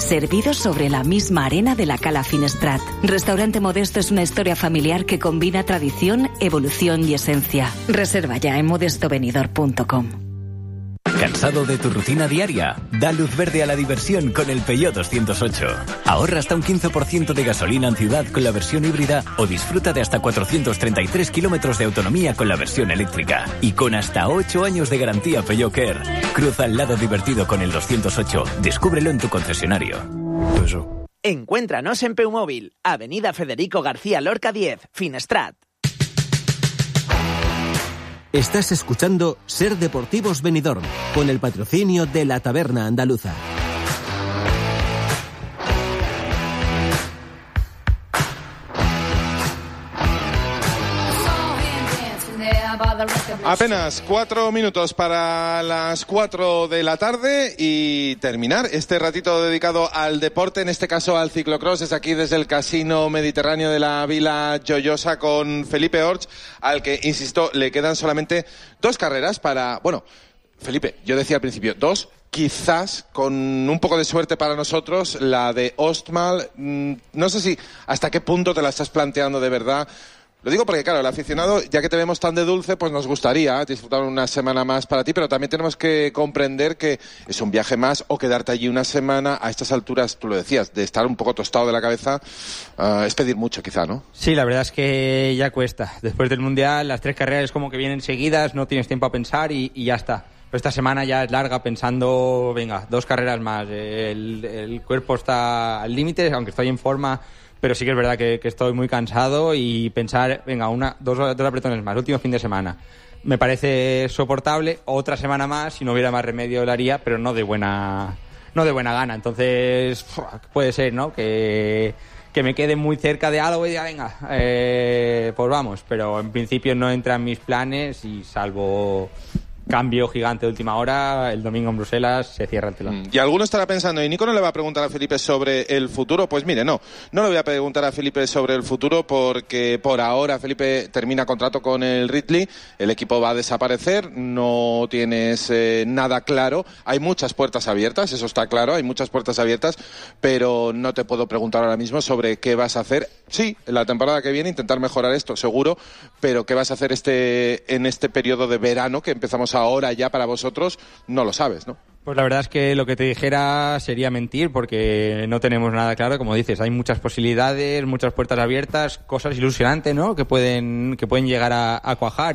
servidos sobre la misma arena de la Cala Finestrat. Restaurante Modesto es una historia familiar que combina tradición, evolución y esencia. Reserva ya en modestovenidor.com. ¿Cansado de tu rutina diaria? Da luz verde a la diversión con el Peugeot 208. Ahorra hasta un 15% de gasolina en ciudad con la versión híbrida o disfruta de hasta 433 kilómetros de autonomía con la versión eléctrica. Y con hasta 8 años de garantía Peugeot Care. Cruza el lado divertido con el 208. Descúbrelo en tu concesionario. Encuéntranos en Peumóvil, Avenida Federico García Lorca 10, Finestrat. Estás escuchando Ser Deportivos Benidorm, con el patrocinio de la Taberna Andaluza. Apenas 4 minutos para las 4 de la tarde y terminar este ratito dedicado al deporte, en este caso al ciclocross, es aquí desde el Casino Mediterráneo de la Vila Joyosa con Felipe Orts, al que, insisto, le quedan solamente 2 carreras para... Bueno, Felipe, yo decía al principio, 2, quizás con un poco de suerte para nosotros, la de Ostmal. No sé si hasta qué punto te la estás planteando de verdad. Lo digo porque, claro, el aficionado, ya que te vemos tan de dulce, pues nos gustaría disfrutar una semana más para ti, pero también tenemos que comprender que es un viaje más, o quedarte allí una semana a estas alturas, tú lo decías, de estar un poco tostado de la cabeza, es pedir mucho quizá, ¿no? Sí, la verdad es que ya cuesta. Después del Mundial, las 3 carreras como que vienen seguidas, no tienes tiempo a pensar y ya está. Pero esta semana ya es larga dos carreras más. El cuerpo está al límite, aunque estoy en forma... Pero sí que es verdad que estoy muy cansado y pensar, dos apretones más, último fin de semana. Me parece soportable, otra semana más, si no hubiera más remedio lo haría, pero no de buena gana. Entonces, puede ser, ¿no? Que me quede muy cerca de algo y diga, pues vamos. Pero en principio no entra en mis planes y salvo... cambio gigante de última hora, el domingo en Bruselas se cierra el telón. Y alguno estará pensando, ¿y Nico no le va a preguntar a Felipe sobre el futuro? Pues mire, no le voy a preguntar a Felipe sobre el futuro porque por ahora Felipe termina contrato con el Ridley, el equipo va a desaparecer, no tienes nada claro, hay muchas puertas abiertas, eso está claro, hay muchas puertas abiertas, pero no te puedo preguntar ahora mismo sobre qué vas a hacer. Sí, la temporada que viene intentar mejorar esto, seguro, pero qué vas a hacer en este periodo de verano que empezamos ahora ya para vosotros, no lo sabes, ¿no? Pues la verdad es que lo que te dijera sería mentir porque no tenemos nada claro, como dices, hay muchas posibilidades, muchas puertas abiertas, cosas ilusionantes, ¿no? Que pueden llegar a cuajar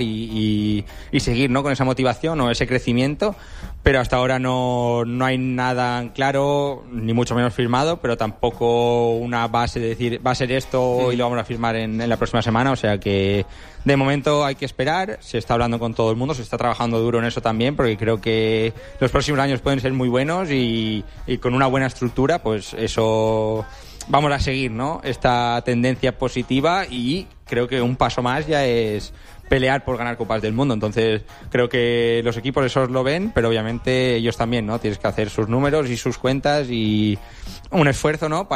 y seguir, ¿no? Con esa motivación o ese crecimiento, pero hasta ahora no hay nada claro, ni mucho menos firmado, pero tampoco una base de decir va a ser esto y lo vamos a firmar en la próxima semana, o sea que de momento hay que esperar, se está hablando con todo el mundo, se está trabajando duro en eso también, porque creo que los próximos años pueden ser muy buenos y con una buena estructura, pues eso vamos a seguir, ¿no? Esta tendencia positiva y creo que un paso más ya es pelear por ganar Copas del Mundo. Entonces creo que los equipos esos lo ven, pero obviamente ellos también, ¿no? Tienes que hacer sus números y sus cuentas y un esfuerzo, ¿no?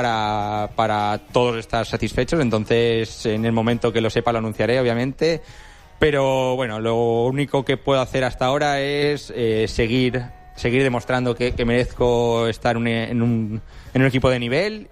Para todos estar satisfechos. Entonces en el momento que lo sepa lo anunciaré, obviamente. Pero bueno, lo único que puedo hacer hasta ahora es seguir demostrando que merezco estar en un equipo de nivel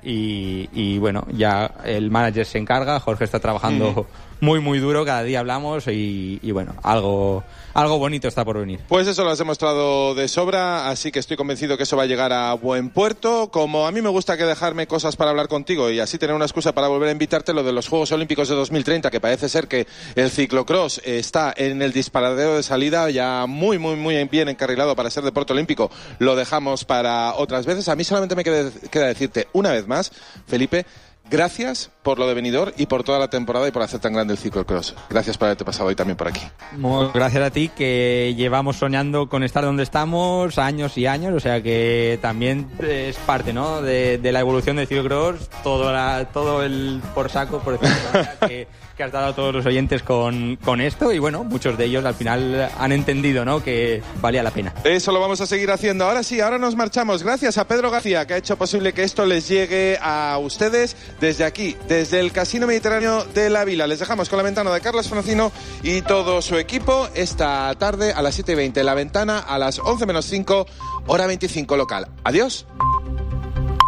y bueno, ya el manager se encarga, Jorge está trabajando muy muy duro, cada día hablamos y bueno, algo bonito está por venir. Pues eso lo has demostrado de sobra, así que estoy convencido que eso va a llegar a buen puerto. Como a mí me gusta que dejarme cosas para hablar contigo y así tener una excusa para volver a invitarte, lo de los Juegos Olímpicos de 2030, que parece ser que el ciclocross está en el disparadero de salida ya muy muy muy bien encarrilado para ser deporte olímpico, lo dejamos para otras veces. A mí solamente me queda decirte una vez más, Felipe, gracias por lo de Benidorm y por toda la temporada y por hacer tan grande el ciclocross. Gracias por haberte pasado hoy también por aquí. Gracias a ti, que llevamos soñando con estar donde estamos años y años, o sea que también es parte, ¿no? de la evolución del ciclocross, todo el por saco, por decirlo que has dado a todos los oyentes con esto y bueno, muchos de ellos al final han entendido, ¿no? Que valía la pena. Eso lo vamos a seguir haciendo. Ahora sí, ahora nos marchamos. Gracias a Pedro García, que ha hecho posible que esto les llegue a ustedes desde aquí, desde el Casino Mediterráneo de la Vila. Les dejamos con La Ventana de Carlos Francino y todo su equipo esta tarde a las 7:20. La Ventana a las 11 menos 5, hora 25 local. Adiós.